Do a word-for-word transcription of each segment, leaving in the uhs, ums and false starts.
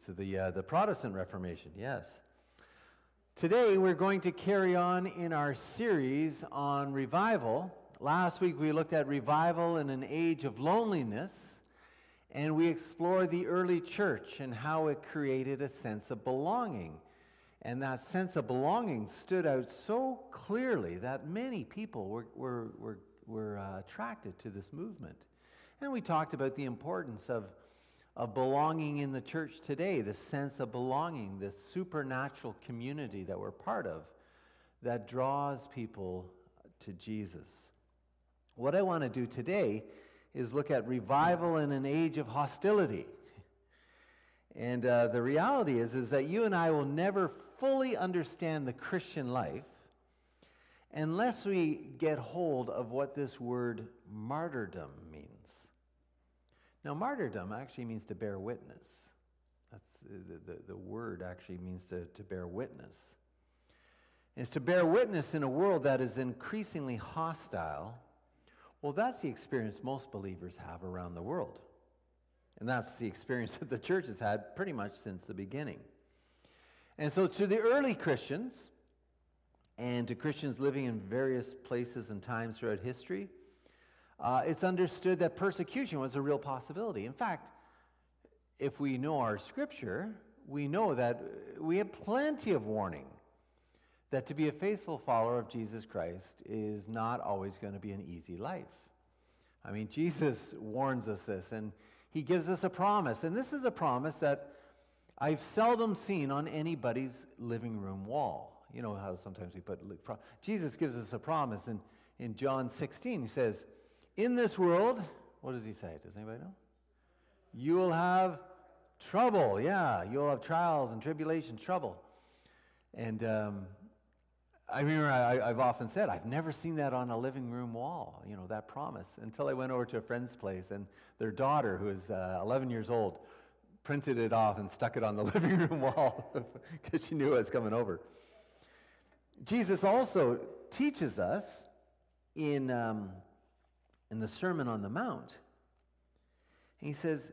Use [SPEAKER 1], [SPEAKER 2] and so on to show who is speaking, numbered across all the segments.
[SPEAKER 1] to the, uh, the Protestant Reformation, yes. Today we're going to carry on in our series on revival. Last week we looked at revival in an age of loneliness, and we explored the early church and how it created a sense of belonging. And that sense of belonging stood out so clearly that many people were, were, were, were uh, attracted to this movement. And we talked about the importance of, of belonging in the church today, the sense of belonging, this supernatural community that we're part of that draws people to Jesus. What I want to do today is look at revival in an age of hostility. And uh, the reality is, is that you and I will never fully understand the Christian life unless we get hold of what this word martyrdom means. Now, martyrdom actually means to bear witness. That's the, the, the word actually means to, to bear witness. It's to bear witness in a world that is increasingly hostile. Well, that's the experience most believers have around the world. And that's the experience that the church has had pretty much since the beginning. And so to the early Christians, and to Christians living in various places and times throughout history, uh, it's understood that persecution was a real possibility. In fact, if we know our scripture, we know that we have plenty of warning that to be a faithful follower of Jesus Christ is not always going to be an easy life. I mean, Jesus warns us this, and he gives us a promise. And this is a promise that I've seldom seen on anybody's living room wall. You know how sometimes we put... Jesus gives us a promise in, in John sixteen. He says, in this world, what does he say? Does anybody know? You will have trouble. Yeah, you'll have trials and tribulation, trouble. And um, I remember I, I've often said, I've never seen that on a living room wall, you know, that promise, until I went over to a friend's place, and their daughter, who is uh, eleven years old, printed it off and stuck it on the living room wall because she knew I was coming over. Jesus also teaches us in, um, in the Sermon on the Mount. He says,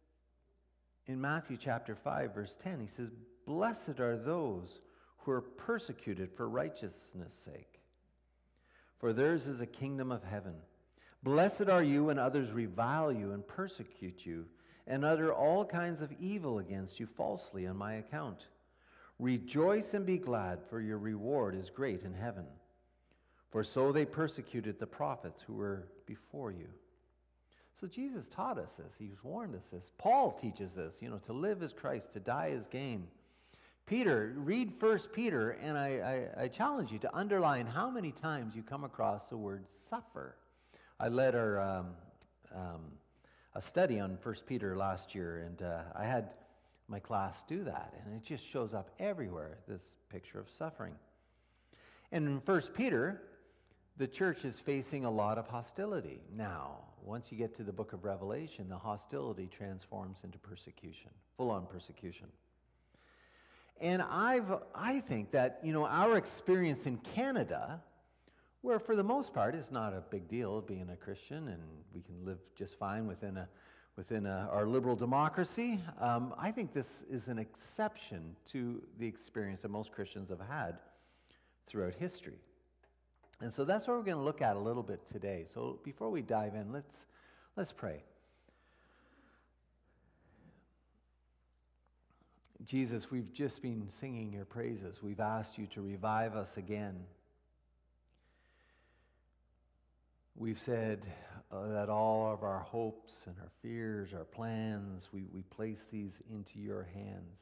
[SPEAKER 1] in Matthew chapter five, verse ten, he says, blessed are those who are persecuted for righteousness' sake, for theirs is the kingdom of heaven. Blessed are you when others revile you and persecute you, and utter all kinds of evil against you falsely on my account. Rejoice and be glad, for your reward is great in heaven. For so they persecuted the prophets who were before you. So Jesus taught us this. He's warned us this. Paul teaches us, you know, to live as Christ, to die as gain. Peter, read First Peter, and I, I, I challenge you to underline how many times you come across the word suffer. I led our... Um, um, a study on First Peter last year, and uh, I had my class do that, and it just shows up everywhere, this picture of suffering. And in First Peter, the church is facing a lot of hostility. Now, once you get to the book of Revelation, the hostility transforms into persecution, full-on persecution. And I've, I think that, you know, our experience in Canada, where for the most part it's not a big deal being a Christian, and we can live just fine within a within a, our liberal democracy. Um, I think this is an exception to the experience that most Christians have had throughout history. And so that's what we're going to look at a little bit today. So before we dive in, let's let's pray. Jesus, we've just been singing your praises. We've asked you to revive us again. We've said uh, that all of our hopes and our fears, our plans, we, we place these into your hands.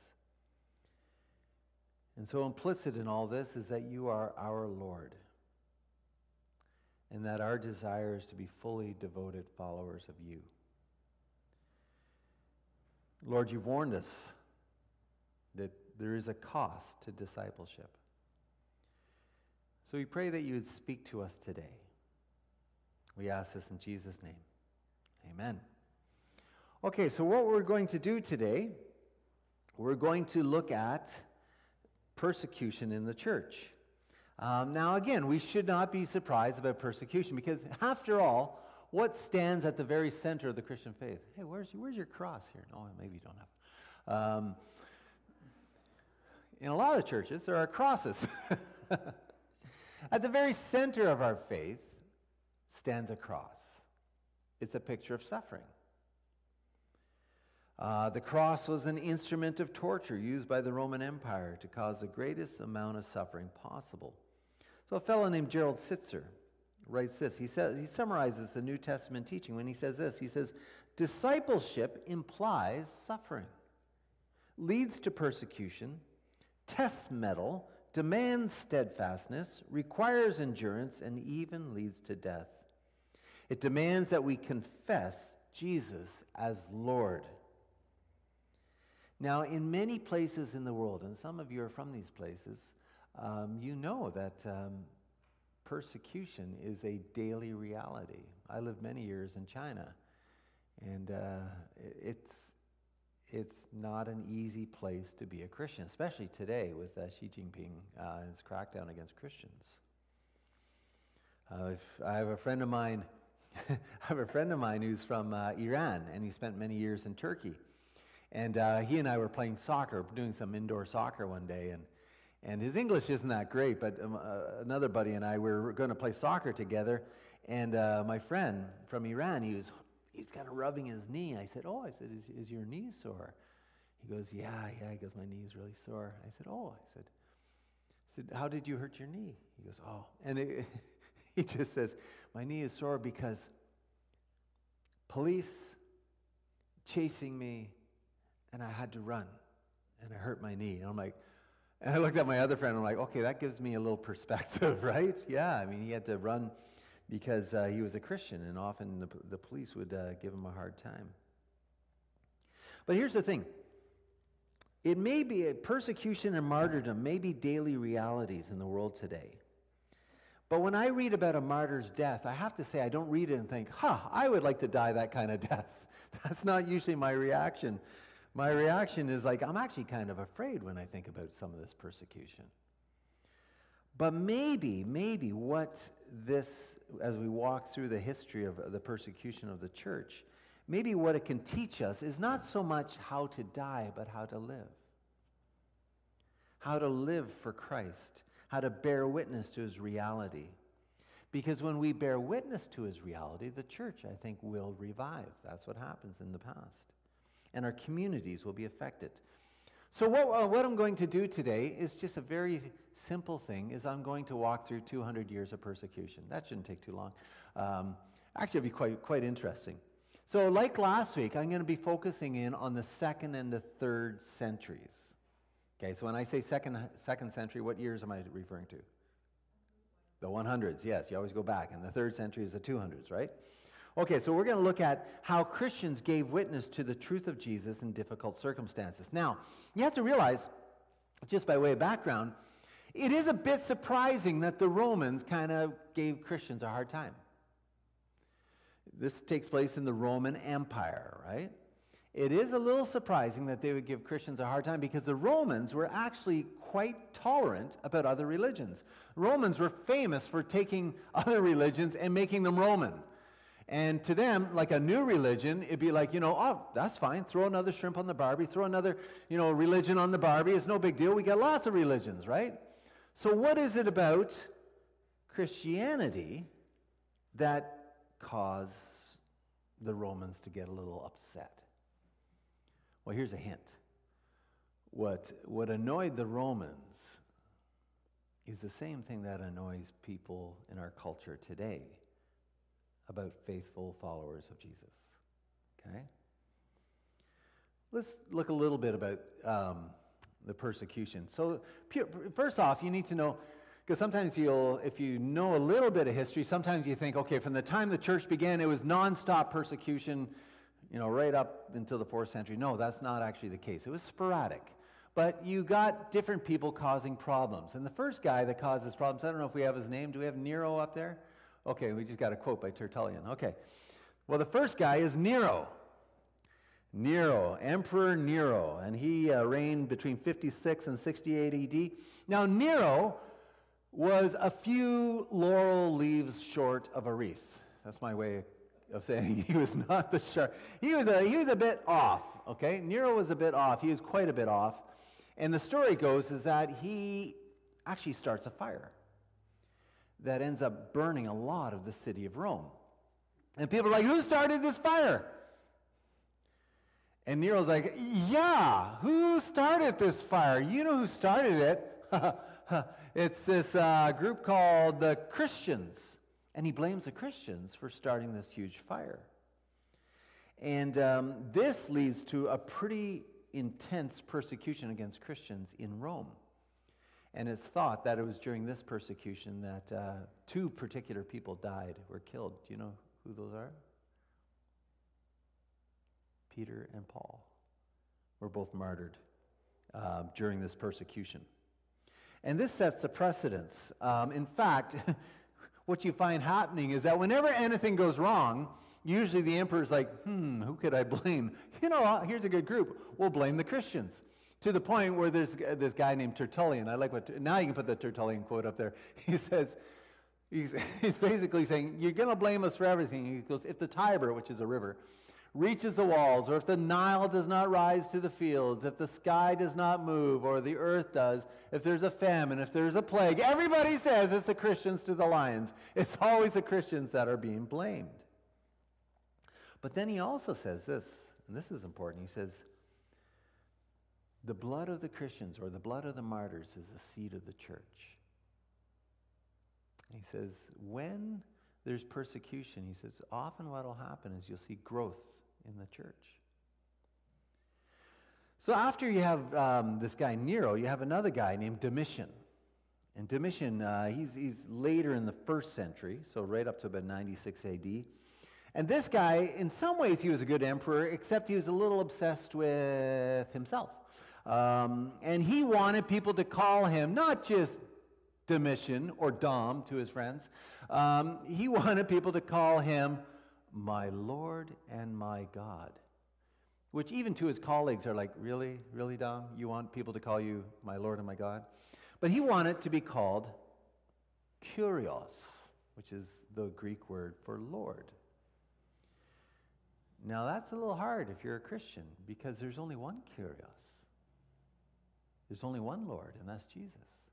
[SPEAKER 1] And so implicit in all this is that you are our Lord, and that our desire is to be fully devoted followers of you. Lord, you've warned us that there is a cost to discipleship. So we pray that you would speak to us today. We ask this in Jesus' name. Amen. Okay, so what we're going to do today, we're going to look at persecution in the church. Um, now, again, we should not be surprised about persecution, because after all, what stands at the very center of the Christian faith? Hey, where's, where's your cross here? No, maybe you don't have. Um, in a lot of churches, there are crosses. At the very center of our faith stands a cross. It's a picture of suffering. Uh, the cross was an instrument of torture used by the Roman Empire to cause the greatest amount of suffering possible. So a fellow named Gerald Sitzer writes this. He says he summarizes the New Testament teaching when he says this. He says, discipleship implies suffering, leads to persecution, tests mettle, demands steadfastness, requires endurance, and even leads to death. It demands that we confess Jesus as Lord. Now, in many places in the world, and some of you are from these places, um, you know that um, persecution is a daily reality. I lived many years in China, and uh, it's it's not an easy place to be a Christian, especially today with uh, Xi Jinping uh, and his crackdown against Christians. Uh, if I have a friend of mine, I have a friend of mine who's from uh, Iran, and he spent many years in Turkey. And uh, he and I were playing soccer, doing some indoor soccer one day, and and his English isn't that great, but um, uh, another buddy and I were going to play soccer together, and uh, my friend from Iran, he was he's kind of rubbing his knee. I said, oh, I said, is, is your knee sore? He goes, yeah, yeah. He goes, my knee's really sore. I said, oh, I said, I said, how did you hurt your knee? He goes, oh, and it, he just says, my knee is sore because police chasing me, and I had to run, and I hurt my knee. And I'm like, and I looked at my other friend, and I'm like, okay, that gives me a little perspective, right? Yeah, I mean, he had to run because uh, he was a Christian, and often the, the police would uh, give him a hard time. But here's the thing. It may be, a persecution and martyrdom may be daily realities in the world today. But when I read about a martyr's death, I have to say I don't read it and think, huh, I would like to die that kind of death. That's not usually my reaction. My reaction is like, I'm actually kind of afraid when I think about some of this persecution. But maybe, maybe what this, as we walk through the history of the persecution of the church, maybe what it can teach us is not so much how to die, but how to live. How to live for Christ. How to bear witness to his reality. Because when we bear witness to his reality, the church, I think, will revive. That's what happens in the past. And our communities will be affected. So what, uh, what I'm going to do today is just a very simple thing, is I'm going to walk through two hundred years of persecution. That shouldn't take too long. Um, actually, it'll be quite, quite interesting. So like last week, I'm going to be focusing in on the second and the third centuries. Okay, so when I say second, second century, what years am I referring to? The hundreds, yes, you always go back. And the third century is the two hundreds, right? Okay, so we're going to look at how Christians gave witness to the truth of Jesus in difficult circumstances. Now, you have to realize, just by way of background, it is a bit surprising that the Romans kind of gave Christians a hard time. This takes place in the Roman Empire, right? It is a little surprising that they would give Christians a hard time because the Romans were actually quite tolerant about other religions. Romans were famous for taking other religions and making them Roman. And to them, like a new religion, it'd be like, you know, oh, that's fine. Throw another shrimp on the Barbie. Throw another, you know, religion on the Barbie. It's no big deal. We got lots of religions, right? So what is it about Christianity that caused the Romans to get a little upset? Well, here's a hint. What, what annoyed the Romans is the same thing that annoys people in our culture today about faithful followers of Jesus. Okay? Let's look a little bit about um, the persecution. So, first off, you need to know, because sometimes you'll, if you know a little bit of history, sometimes you think, okay, from the time the church began, it was nonstop persecution, you know, right up until the fourth century. No, that's not actually the case. It was sporadic. But you got different people causing problems. And the first guy that causes problems, I don't know if we have his name. Do we have Nero up there? Okay, we just got a quote by Tertullian. Okay. Well, the first guy is Nero. Nero, Emperor Nero. And he uh, reigned between fifty-six and sixty-eight A D. Now, Nero was a few laurel leaves short of a wreath. That's my way of saying he was not the sharp. He was a, he was a bit off, okay? Nero was a bit off. He was quite a bit off. And the story goes is that he actually starts a fire that ends up burning a lot of the city of Rome. And people are like, who started this fire? And Nero's like, yeah, who started this fire? You know who started it. It's this uh, group called the Christians. And he blames the Christians for starting this huge fire. And um, this leads to a pretty intense persecution against Christians in Rome. And it's thought that it was during this persecution that uh, two particular people died, were killed. Do you know who those are? Peter and Paul were both martyred uh, during this persecution. And this sets a precedence. Um, in fact, what you find happening is that whenever anything goes wrong, usually the emperor's like, hmm, who could I blame? You know, here's a good group. We'll blame the Christians. To the point where there's this guy named Tertullian. I like what, now you can put the Tertullian quote up there. He says, he's, he's basically saying, you're going to blame us for everything. He goes, if the Tiber, which is a river, reaches the walls, or if the Nile does not rise to the fields, if the sky does not move, or the earth does, if there's a famine, if there's a plague, everybody says it's the Christians to the lions. It's always the Christians that are being blamed. But then he also says this, and this is important. He says, the blood of the Christians, or the blood of the martyrs, is the seed of the church. And he says, when there's persecution, he says, often what will happen is you'll see growth in the church. So after you have um, this guy Nero, you have another guy named Domitian. And Domitian, uh, he's, he's later in the first century, so right up to about ninety-six A D. And this guy, in some ways, he was a good emperor, except he was a little obsessed with himself. Um, and he wanted people to call him not just Domitian or Dom to his friends. Um, he wanted people to call him my Lord and my God, which even to his colleagues are like, really, really, Dom? You want people to call you my Lord and my God? But he wanted to be called Kyrios, which is the Greek word for Lord. Now that's a little hard if you're a Christian, because there's only one Kyrios. There's only one Lord, and that's Jesus.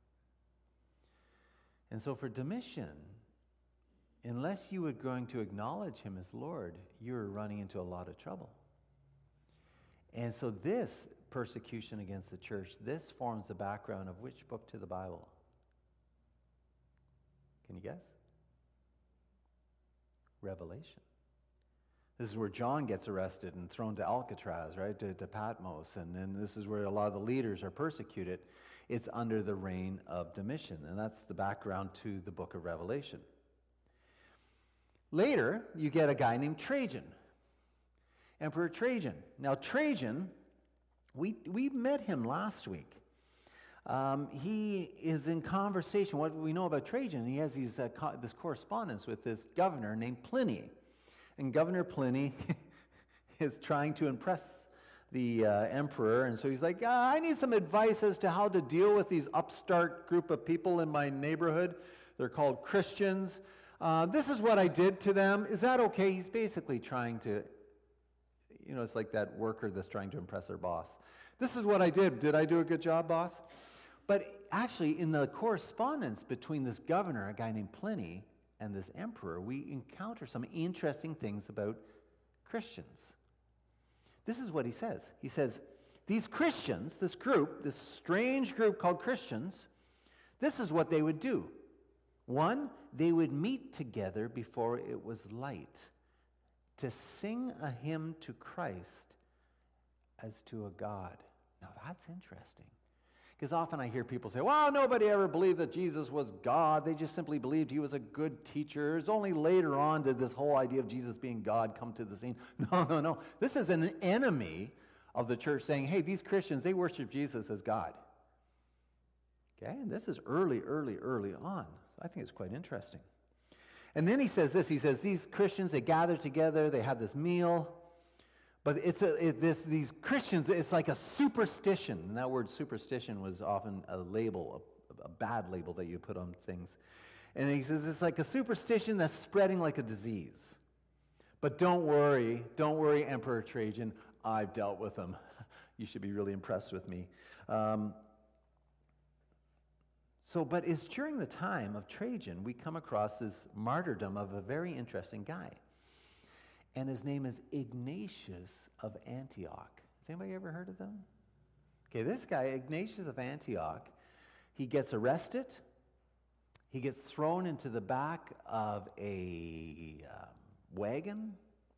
[SPEAKER 1] And so for Domitian, unless you were going to acknowledge him as Lord, you were running into a lot of trouble. And so this persecution against the church, this forms the background of which book to the Bible? Can you guess? Revelation. This is where John gets arrested and thrown to Alcatraz, right, to, to Patmos. And then this is where a lot of the leaders are persecuted. It's under the reign of Domitian. And that's the background to the book of Revelation. Later, you get a guy named Trajan, Emperor Trajan. Now, Trajan, we, we met him last week. Um, he is in conversation. What we know about Trajan, he has these, uh, co- this correspondence with this governor named Pliny. And Governor Pliny is trying to impress the uh, emperor, and so he's like, ah, I need some advice as to how to deal with these upstart group of people in my neighborhood. They're called Christians. Uh, this is what I did to them. Is that okay? He's basically trying to, you know, it's like that worker that's trying to impress their boss. This is what I did. Did I do a good job, boss? But actually, in the correspondence between this governor, a guy named Pliny, and this emperor, we encounter some interesting things about Christians. This is what he says. He says, these Christians, this group, this strange group called Christians, this is what they would do. One, they would meet together before it was light to sing a hymn to Christ as to a God. Now that's interesting. Because often I hear people say, well, nobody ever believed that Jesus was God. They just simply believed he was a good teacher. It's only later on did this whole idea of Jesus being God come to the scene. No, no, no. This is an enemy of the church saying, hey, these Christians, they worship Jesus as God. Okay, and this is early, early, early on. I think it's quite interesting. And then he says this. He says, these Christians, they gather together. They have this meal. But it's a, it, this, these Christians, it's like a superstition. And that word superstition was often a label, a, a bad label that you put on things. And he says it's like a superstition that's spreading like a disease. But don't worry, don't worry, Emperor Trajan, I've dealt with them. You should be really impressed with me. Um, so, but it's during the time of Trajan we come across this martyrdom of a very interesting guy. And his name is Ignatius of Antioch. Has anybody ever heard of them? Okay, this guy, Ignatius of Antioch, he gets arrested. He gets thrown into the back of a um, wagon.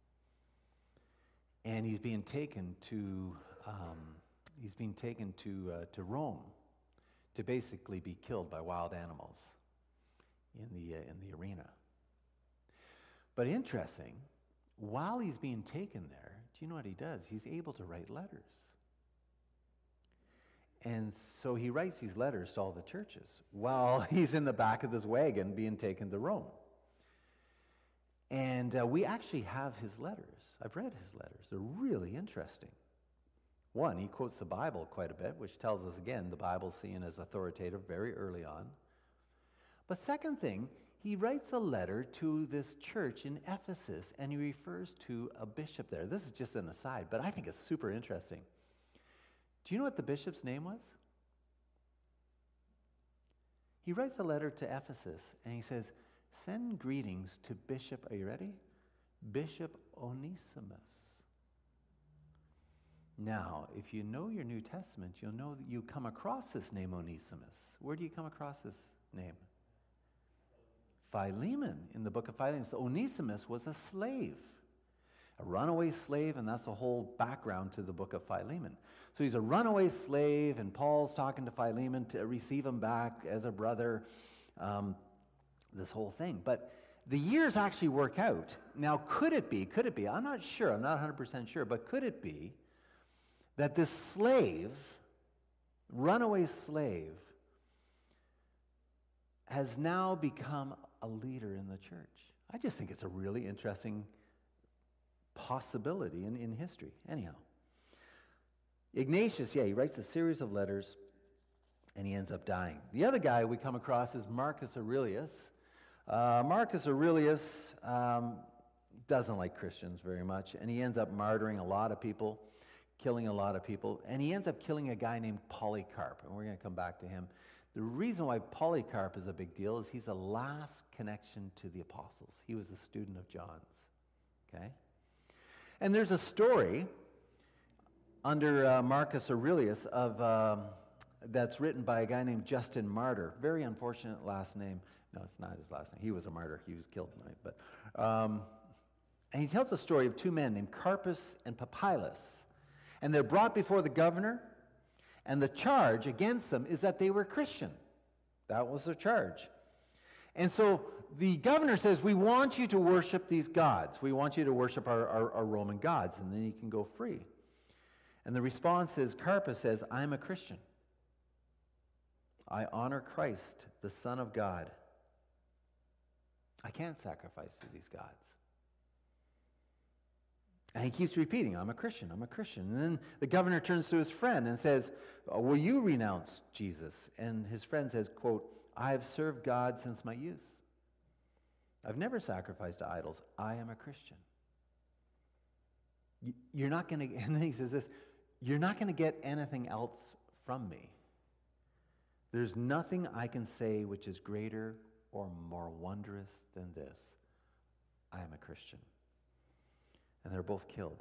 [SPEAKER 1] And he's being taken to um, he's being taken to uh, to Rome to basically be killed by wild animals in the uh, in the arena. But interesting, while he's being taken there, do you know what he does? He's able to write letters. And so he writes these letters to all the churches while he's in the back of this wagon being taken to Rome. And uh, we actually have his letters. I've read his letters. They're really interesting. One, he quotes the Bible quite a bit, which tells us, again, the Bible's seen as authoritative very early on. But second thing, he writes a letter to this church in Ephesus, and he refers to a bishop there. This is just an aside, but I think it's super interesting. Do you know what the bishop's name was? He writes a letter to Ephesus, and he says, send greetings to Bishop, are you ready? Bishop Onesimus. Now, if you know your New Testament, you'll know that you come across this name Onesimus. Where do you come across this name? Philemon, in the book of Philemon. So Onesimus was a slave, a runaway slave, and that's the whole background to the book of Philemon. So he's a runaway slave, and Paul's talking to Philemon to receive him back as a brother, um, this whole thing. But the years actually work out. Now, could it be, could it be, I'm not sure, I'm not one hundred percent sure, but could it be that this slave, runaway slave, has now become a leader in the church? I just think it's a really interesting possibility in, in history. Anyhow, Ignatius, yeah, he writes a series of letters, and he ends up dying. The other guy we come across is Marcus Aurelius. Uh, Marcus Aurelius um, doesn't like Christians very much, and he ends up martyring a lot of people, killing a lot of people, and he ends up killing a guy named Polycarp, and we're going to come back to him. The reason why Polycarp is a big deal is he's the last connection to the apostles. He was a student of John's, okay? And there's a story under uh, Marcus Aurelius of um, that's written by a guy named Justin Martyr. Very unfortunate last name. No, it's not his last name. He was a martyr. He was killed tonight. But, um, and he tells the story of two men named Carpus and Papylus. And they're brought before the governor, and the charge against them is that they were Christian. That was their charge. And so the governor says, we want you to worship these gods. We want you to worship our, our, our Roman gods, and then you can go free. And the response is, Carpus says, I'm a Christian. I honor Christ, the Son of God. I can't sacrifice to these gods. And he keeps repeating, I'm a Christian, I'm a Christian. And then the governor turns to his friend and says, oh, will you renounce Jesus? And his friend says, quote, I have served God since my youth. I've never sacrificed to idols. I am a Christian. You're not going to, and then he says this, you're not going to get anything else from me. There's nothing I can say which is greater or more wondrous than this. I am a Christian. And they're both killed.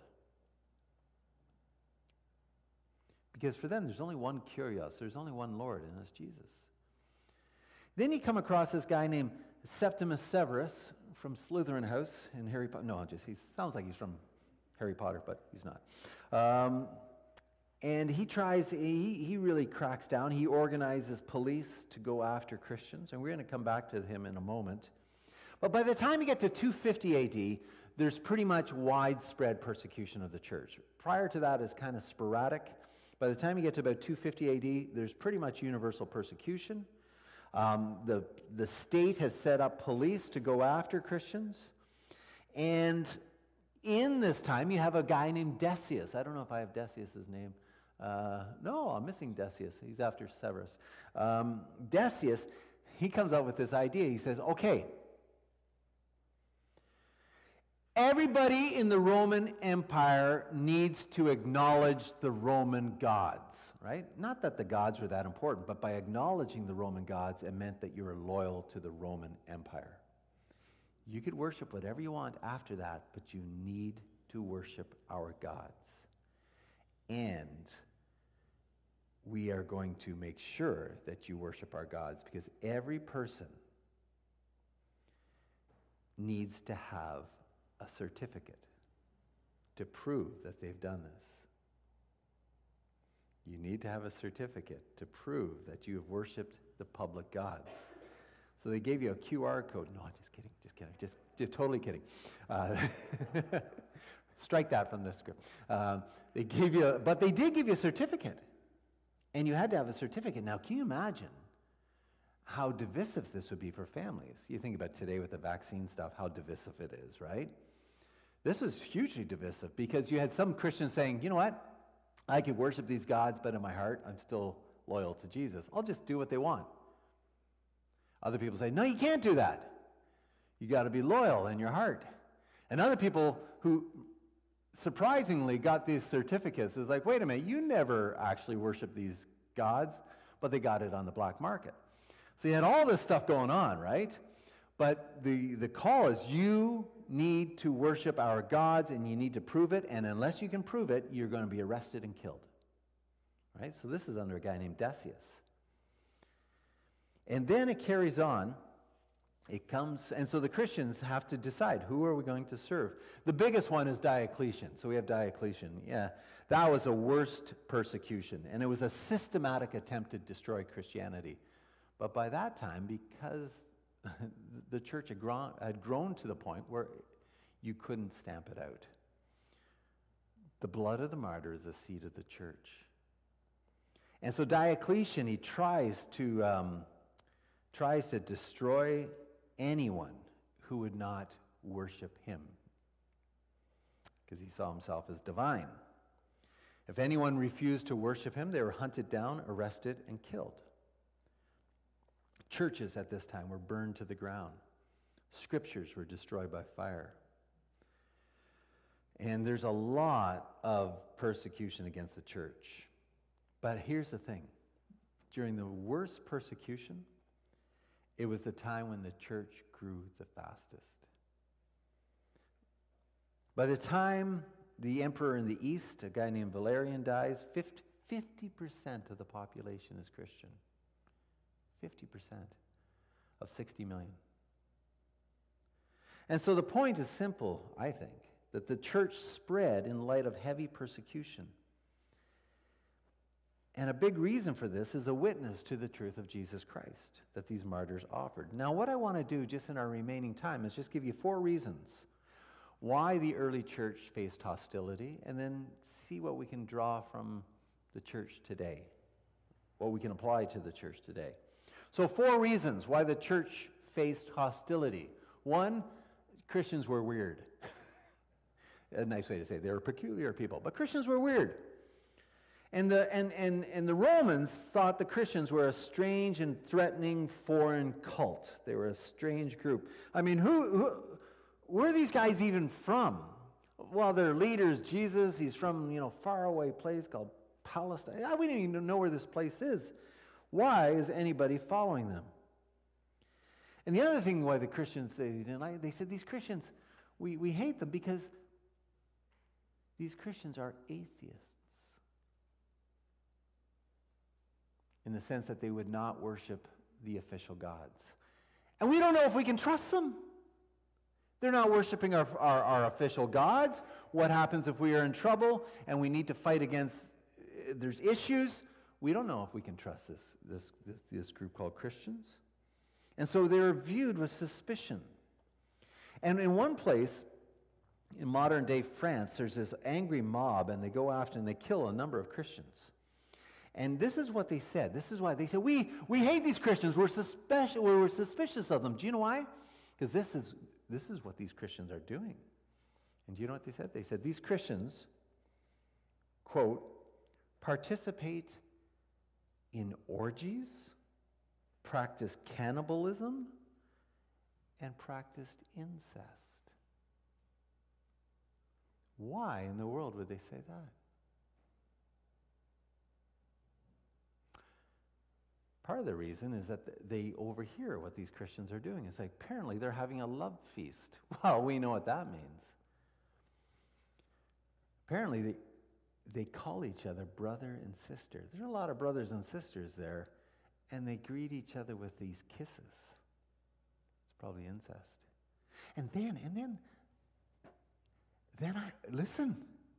[SPEAKER 1] Because for them, there's only one Kyrios, there's only one Lord, and that's Jesus. Then you come across this guy named Septimus Severus from Slytherin House in Harry Potter. No, just he sounds like he's from Harry Potter, but he's not. Um, and he tries, he, he really cracks down. He organizes police to go after Christians, and we're going to come back to him in a moment. But by the time you get to two fifty A D, there's pretty much widespread persecution of the church. Prior to that, it's kind of sporadic. By the time you get to about two fifty A D, there's pretty much universal persecution. Um, the, the state has set up police to go after Christians. And in this time, you have a guy named Decius. I don't know if I have Decius's name. Uh, no, I'm missing Decius. He's after Severus. Um, Decius, he comes up with this idea. He says, okay, Everybody in the Roman Empire needs to acknowledge the Roman gods, right? Not that the gods were that important, but by acknowledging the Roman gods, it meant that you were loyal to the Roman Empire. You could worship whatever you want after that, but you need to worship our gods. And we are going to make sure that you worship our gods, because every person needs to have a certificate to prove that they've done this. You need to have a certificate to prove that you have worshiped the public gods. So they gave you a Q R code. No, just kidding, just kidding, just, just totally kidding. Uh, strike that from the script. Uh, they gave you, a, but they did give you a certificate. And you had to have a certificate. Now, can you imagine how divisive this would be for families? You think about today with the vaccine stuff, how divisive it is, right? This is hugely divisive, because you had some Christians saying, you know what? I could worship these gods, but in my heart, I'm still loyal to Jesus. I'll just do what they want. Other people say, no, you can't do that. You got to be loyal in your heart. And other people who surprisingly got these certificates is like, wait a minute, you never actually worshiped these gods, but they got it on the black market. So you had all this stuff going on, right? But the, the call is, you need to worship our gods, and you need to prove it, and unless you can prove it, you're going to be arrested and killed. Right? So this is under a guy named Decius. And then it carries on. It comes, and so the Christians have to decide, who are we going to serve? The biggest one is Diocletian. So we have Diocletian. Yeah, that was a worst persecution, and it was a systematic attempt to destroy Christianity. But by that time, because the church had grown, had grown to the point where you couldn't stamp it out. The blood of the martyr is the seed of the church. And so Diocletian, he tries to, um, tries to destroy anyone who would not worship him, because he saw himself as divine. If anyone refused to worship him, they were hunted down, arrested, and killed. Churches at this time were burned to the ground. Scriptures were destroyed by fire. And there's a lot of persecution against the church. But here's the thing. During the worst persecution, it was the time when the church grew the fastest. By the time the emperor in the east, a guy named Valerian, dies, fifty percent of the population is Christian. fifty percent of sixty million. And so the point is simple, I think, that the church spread in light of heavy persecution. And a big reason for this is a witness to the truth of Jesus Christ that these martyrs offered. Now, what I want to do just in our remaining time is just give you four reasons why the early church faced hostility, and then see what we can draw from the church today, what we can apply to the church today. So four reasons why the church faced hostility. One, Christians were weird. A nice way to say it. They were peculiar people, but Christians were weird. And the, and, and, and the Romans thought the Christians were a strange and threatening foreign cult. They were a strange group. I mean, who, who where are these guys even from? Well, their leader's Jesus. He's from, you know, faraway place called Palestine. We don't even know where this place is. Why is anybody following them? And the other thing why the Christians, they didn't like, they said these Christians, we, we hate them because these Christians are atheists. In the sense that they would not worship the official gods. And we don't know if we can trust them. They're not worshiping our, our, our official gods. What happens if we are in trouble and we need to fight against, uh, there's issues? We don't know if we can trust this, this, this, this group called Christians. And so they're viewed with suspicion. And in one place, in modern-day France, there's this angry mob, and they go after and they kill a number of Christians. And this is what they said. This is why they said, we, we hate these Christians. We're, suspicious, we're suspicious of them. Do you know why? Because this is, this is what these Christians are doing. And do you know what they said? They said, these Christians, quote, participate in orgies, practice cannibalism, and practiced incest. Why in the world would they say that? Part of the reason is that they overhear what these Christians are doing. It's like, apparently they're having a love feast. Well, we know what that means. Apparently they, they call each other brother and sister. There's a lot of brothers and sisters there, and they greet each other with these kisses. It's probably incest. And then, and then, then I, listen.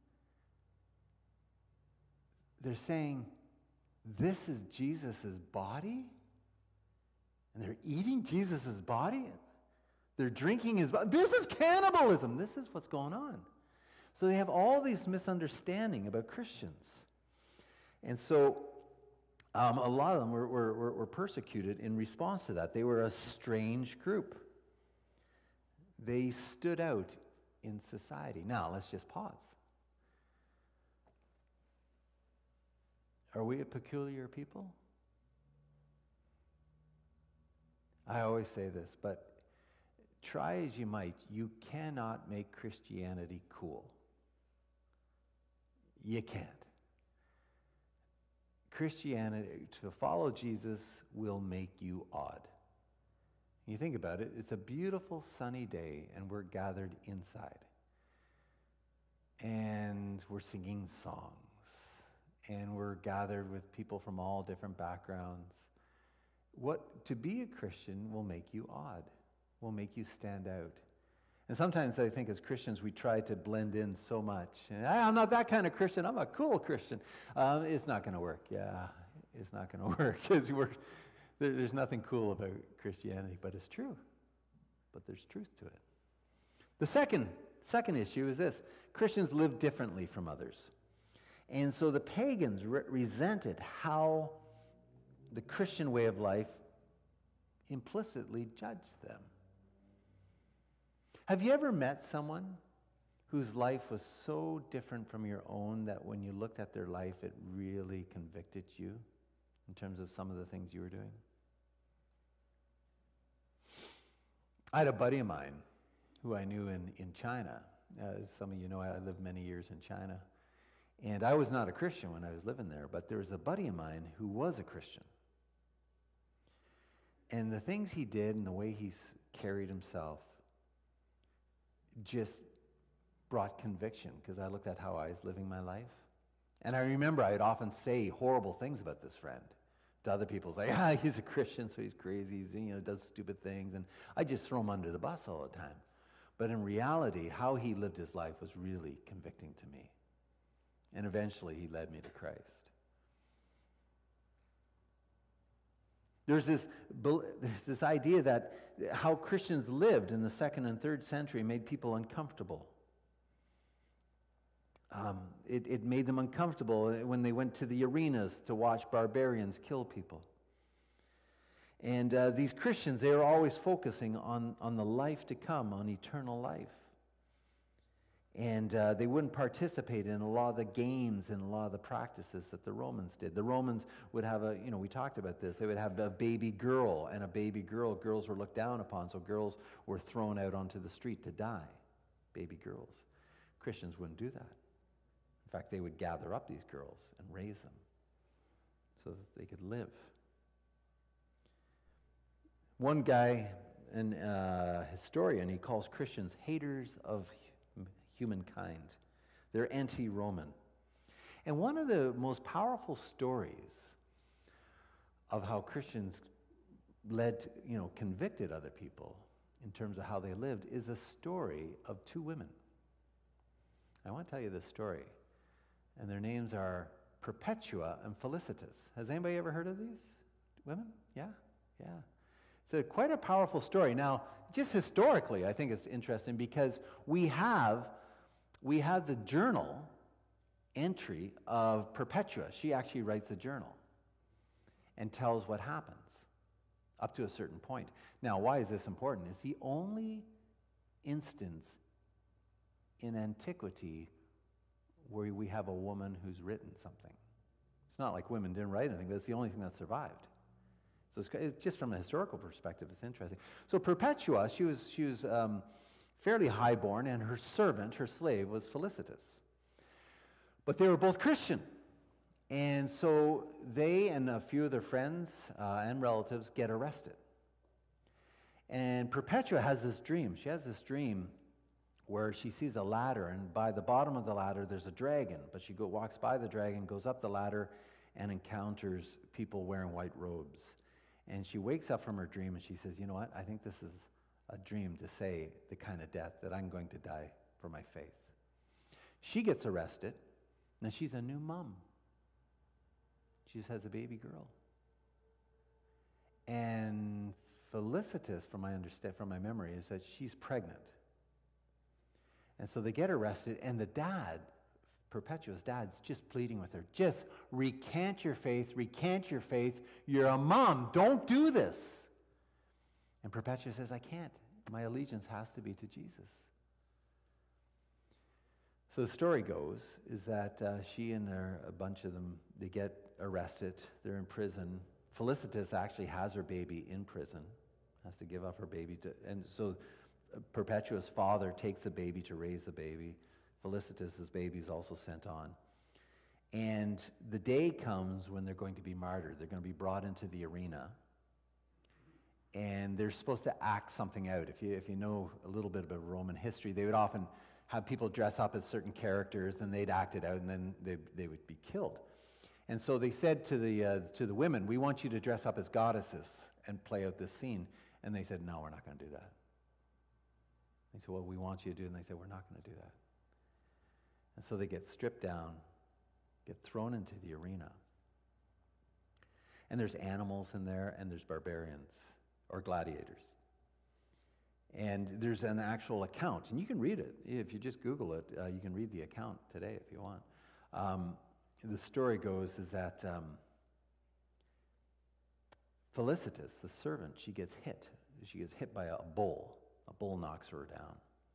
[SPEAKER 1] They're saying, this is Jesus' body? And they're eating Jesus' body? They're drinking his body? This is cannibalism. This is what's going on. So they have all these misunderstanding about Christians. And so um, a lot of them were, were, were persecuted in response to that. They were a strange group. They stood out in society. Now, let's just pause. Are we a peculiar people? I always say this, but try as you might, you cannot make Christianity cool. You can't. Christianity, to follow Jesus, will make you odd. You think about it, it's a beautiful sunny day and we're gathered inside. And we're singing songs. And we're gathered with people from all different backgrounds. What to be a Christian will make you odd, will make you stand out. And sometimes I think as Christians we try to blend in so much. And, I'm not that kind of Christian, I'm a cool Christian. Um, it's not going to work, yeah. It's not going to work. It's, we're, there, there's nothing cool about Christianity, but it's true. But there's truth to it. The second, second issue is this. Christians live differently from others. And so the pagans re- resented how the Christian way of life implicitly judged them. Have you ever met someone whose life was so different from your own that when you looked at their life, it really convicted you in terms of some of the things you were doing? I had a buddy of mine who I knew in, in China. As some of you know, I lived many years in China. And I was not a Christian when I was living there, but there was a buddy of mine who was a Christian. And the things he did and the way he carried himself just brought conviction, because I looked at how I was living my life. And I remember I'd often say horrible things about this friend to other people. Say, ah, he's a Christian, so he's crazy, he's, you know, does stupid things. And I just throw him under the bus all the time. But in reality, how he lived his life was really convicting to me. And eventually he led me to Christ. There's this, there's this idea that how Christians lived in the second and third century made people uncomfortable. Um, it, it made them uncomfortable when they went to the arenas to watch barbarians kill people. And uh, these Christians, they were always focusing on, on the life to come, on eternal life. And uh, they wouldn't participate in a lot of the games and a lot of the practices that the Romans did. The Romans would have a, you know, we talked about this, they would have a baby girl, and a baby girl, girls were looked down upon, so girls were thrown out onto the street to die, baby girls. Christians wouldn't do that. In fact, they would gather up these girls and raise them so that they could live. One guy, an uh, historian, he calls Christians haters of humankind. They're anti-Roman. And one of the most powerful stories of how Christians led, to, you know, convicted other people in terms of how they lived is a story of two women. I want to tell you this story. And their names are Perpetua and Felicitas. Has anybody ever heard of these women? Yeah? Yeah. It's a, quite a powerful story. Now, just historically, I think it's interesting because we have We have the journal entry of Perpetua. She actually writes a journal and tells what happens up to a certain point. Now, why is this important? It's the only instance in antiquity where we have a woman who's written something. It's not like women didn't write anything, but it's the only thing that survived. So it's, it's just from a historical perspective, it's interesting. So Perpetua, she was, she was um, fairly highborn, and her servant, her slave, was Felicitas. But they were both Christian. And so they and a few of their friends uh, and relatives get arrested. And Perpetua has this dream. She has this dream where she sees a ladder, and by the bottom of the ladder there's a dragon. But she go, walks by the dragon, goes up the ladder, and encounters people wearing white robes. And she wakes up from her dream and she says, you know what, I think this is a dream to say the kind of death that I'm going to die for my faith. She gets arrested, and she's a new mom. She just has a baby girl. And Felicitas, from my understand, from my memory, is that she's pregnant. And so they get arrested, and the dad, Perpetua's dad's just pleading with her, just recant your faith, recant your faith. You're a mom, don't do this. And Perpetua says, I can't. My allegiance has to be to Jesus. So the story goes is that uh, she and her, a bunch of them, they get arrested. They're in prison. Felicitas actually has her baby in prison, has to give up her baby. To, and so Perpetua's father takes the baby to raise the baby. Felicitas' baby is also sent on. And the day comes when they're going to be martyred. They're going to be brought into the arena. And they're supposed to act something out. If you, if you know a little bit about Roman history, they would often have people dress up as certain characters, then they'd act it out, and then they, they would be killed. And so they said to the, uh, to the women, we want you to dress up as goddesses and play out this scene. And they said, no, we're not going to do that. They said, well, we want you to do it. And they said, we're not going to do that. And so they get stripped down, get thrown into the arena. And there's animals in there, and there's barbarians, or gladiators. And there's an actual account, and you can read it. If you just Google it, uh, you can read the account today if you want. Um, the story goes is that um, Felicitas, the servant, she gets hit. She gets hit by a bull. A bull knocks her down.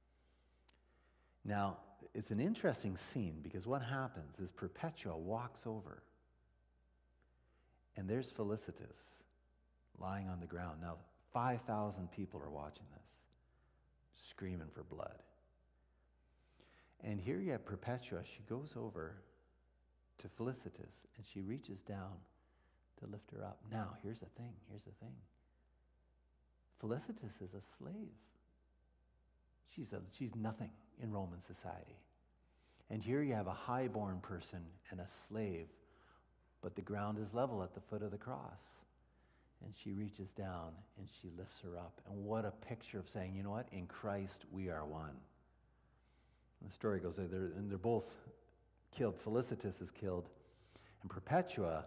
[SPEAKER 1] Now, it's an interesting scene because what happens is Perpetua walks over, and there's Felicitas lying on the ground. Now, five thousand people are watching this, screaming for blood. And here you have Perpetua. She goes over to Felicitas, and she reaches down to lift her up. Now, here's the thing. Here's the thing. Felicitas is a slave. She's, a, she's nothing in Roman society. And here you have a highborn person and a slave, but the ground is level at the foot of the cross. And she reaches down and she lifts her up. And what a picture of saying, you know what? In Christ we are one. And the story goes, they're, and they're both killed. Felicitas is killed. And Perpetua,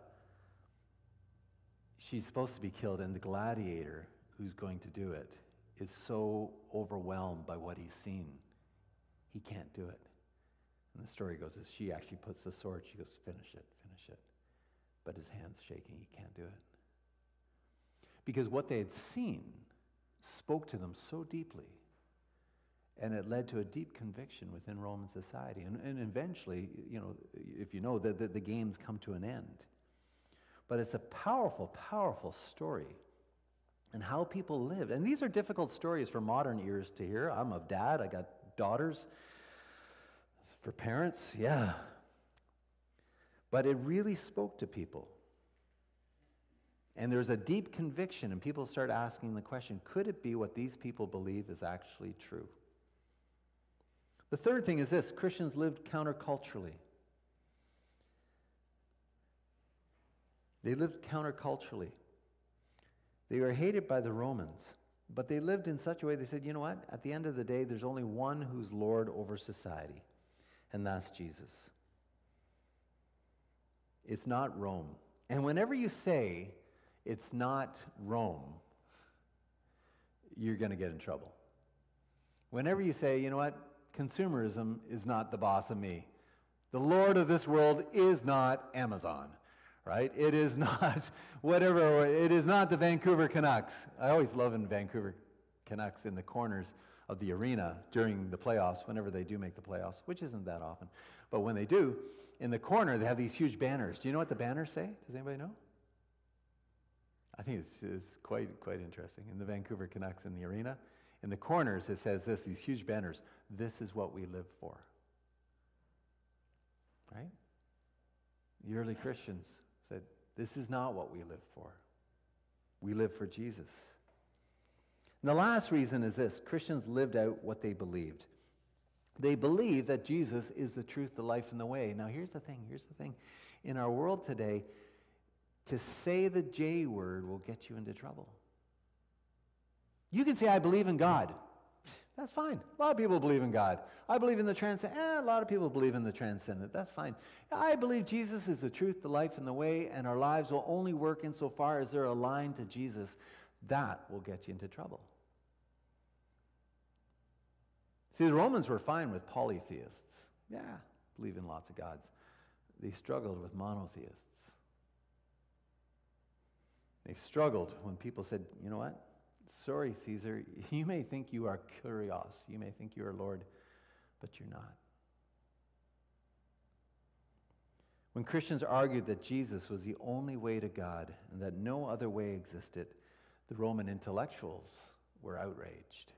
[SPEAKER 1] she's supposed to be killed. And the gladiator who's going to do it is so overwhelmed by what he's seen, he can't do it. And the story goes as she actually puts the sword, she goes, finish it, finish it. But his hand's shaking, he can't do it. Because what they had seen spoke to them so deeply, and it led to a deep conviction within Roman society. And, and eventually, you know, if you know, the, the, the games come to an end. But it's a powerful, powerful story. And how people lived. And these are difficult stories for modern ears to hear. I'm a dad, I got daughters. For parents, yeah. But it really spoke to people. And there's a deep conviction, and people start asking the question, could it be what these people believe is actually true? The third thing is this: Christians lived counterculturally. They lived counterculturally. They were hated by the Romans, but they lived in such a way, they said, you know what? At the end of the day, there's only one who's Lord over society, and that's Jesus. It's not Rome. And whenever you say it's not Rome, you're going to get in trouble. Whenever you say, you know what? Consumerism is not the boss of me. The Lord of this world is not Amazon. Right? It is not whatever, it is not the Vancouver Canucks. I always love in Vancouver Canucks in the corners of the arena during the playoffs, whenever they do make the playoffs, which isn't that often. But when they do, in the corner, they have these huge banners. Do you know what the banners say? Does anybody know? I think it's, it's quite, quite interesting. In the Vancouver Canucks in the arena, In the corners, it says this, these huge banners, "This is what we live for." Right? The early Christians said, this is not what we live for. We live for Jesus. And the last reason is this: Christians lived out what they believed. They believe that Jesus is the truth, the life, and the way. Now, here's the thing. Here's the thing. In our world today, to say the J word will get you into trouble. You can say, "I believe in God." That's fine. A lot of people believe in God. I believe in the transcendent. Eh, a lot of people believe in the transcendent. That's fine. I believe Jesus is the truth, the life, and the way, and our lives will only work insofar as they're aligned to Jesus. That will get you into trouble. See, the Romans were fine with polytheists. Yeah, believe in lots of gods. They struggled with monotheists. They struggled when people said, "You know what? Sorry, Caesar, you may think you are Kyrios, you may think you are Lord, but you're not." When Christians argued that Jesus was the only way to God and that no other way existed, the Roman intellectuals were outraged.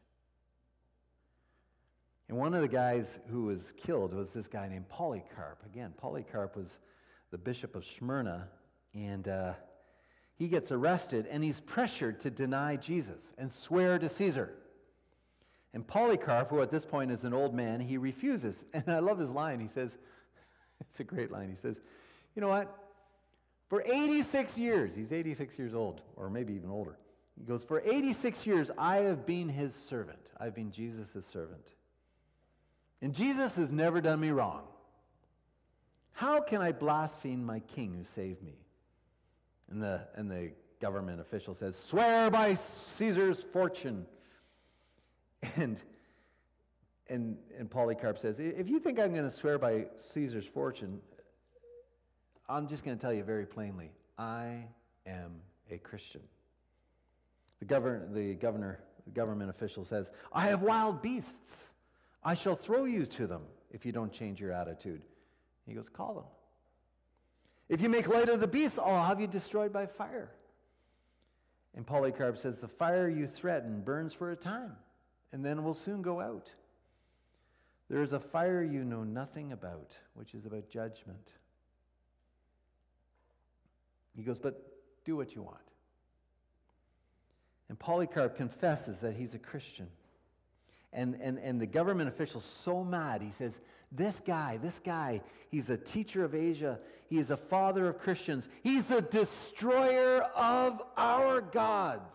[SPEAKER 1] And one of the guys who was killed was this guy named Polycarp. Again, Polycarp was the bishop of Smyrna, and uh, he gets arrested, and he's pressured to deny Jesus and swear to Caesar. And Polycarp, who at this point is an old man, he refuses. And I love his line. He says, it's a great line. He says, "You know what? For eighty-six years," he's eighty-six years old, or maybe even older. He goes, "For eighty-six years, I have been his servant. I've been Jesus' servant. And Jesus has never done me wrong. How can I blaspheme my king who saved me?" And the, and the government official says, "Swear by Caesar's fortune." And, and, and Polycarp says, "If you think I'm going to swear by Caesar's fortune, I'm just going to tell you very plainly, I am a Christian." The governor, the governor, the government official says, "I have wild beasts. I shall throw you to them if you don't change your attitude." He goes, "Call them. If you make light of the beasts, I'll have you destroyed by fire." And Polycarp says, "The fire you threaten burns for a time, and then will soon go out. There is a fire you know nothing about, which is about judgment." He goes, "But do what you want." And Polycarp confesses that he's a Christian. And, and, and the government official's so mad, he says, this guy, this guy, he's a teacher of Asia. He is a father of Christians. He's a destroyer of our gods,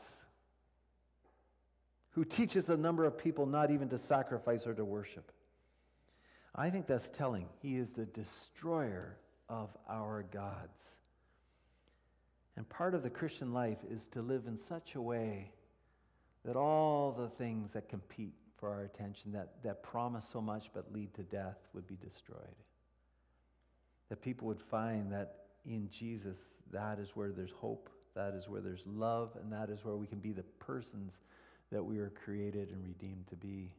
[SPEAKER 1] who teaches a number of people not even to sacrifice or to worship. I think that's telling. He is the destroyer of our gods. And part of the Christian life is to live in such a way that all the things that compete for our attention, that, that promise so much but lead to death, would be destroyed. That people would find that in Jesus, that is where there's hope, that is where there's love, and that is where we can be the persons that we were created and redeemed to be.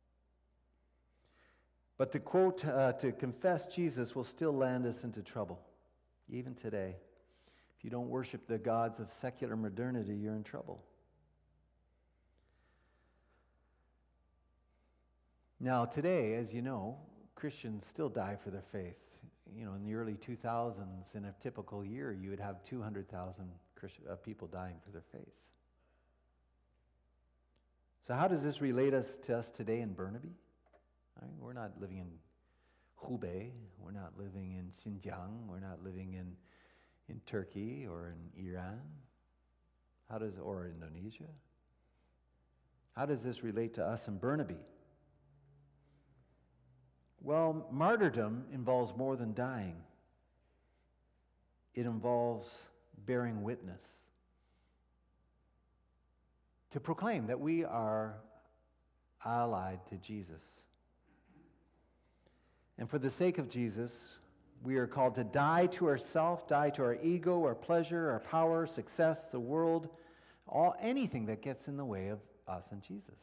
[SPEAKER 1] But to quote, uh, to confess Jesus will still land us into trouble, even today. If you don't worship the gods of secular modernity, you're in trouble. Now, today, as you know, Christians still die for their faith. You know, in the early two thousands, in a typical year, you would have two hundred thousand Christ- uh, people dying for their faith. So how does this relate us to us today in Burnaby? I mean, we're not living in Hubei. We're not living in Xinjiang. We're not living in, in Turkey or in Iran. How does, or Indonesia? How does this relate to us in Burnaby? Well, martyrdom involves more than dying. It involves bearing witness to proclaim that we are allied to Jesus. And for the sake of Jesus, we are called to die to ourself, die to our ego, our pleasure, our power, success, the world, all anything that gets in the way of us and Jesus.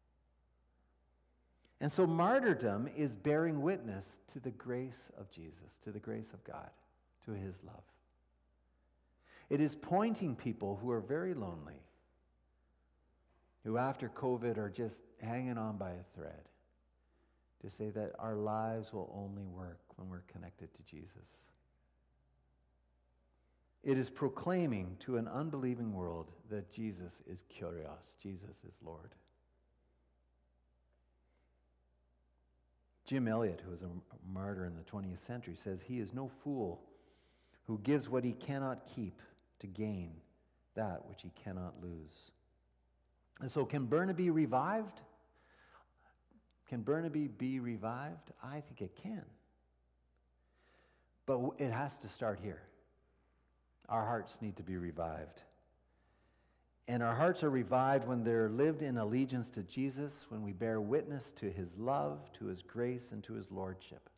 [SPEAKER 1] And so martyrdom is bearing witness to the grace of Jesus, to the grace of God, to his love. It is pointing people who are very lonely who after COVID are just hanging on by a thread, to say that our lives will only work when we're connected to Jesus. It is proclaiming to an unbelieving world that Jesus is Kyrios, Jesus is Lord. Jim Elliot, who was a martyr in the twentieth century, says, "He is no fool who gives what he cannot keep to gain that which he cannot lose." And so can Burnaby be revived? Can Burnaby be revived? I think it can. But it has to start here. Our hearts need to be revived. And our hearts are revived when they're lived in allegiance to Jesus, when we bear witness to his love, to his grace, and to his lordship.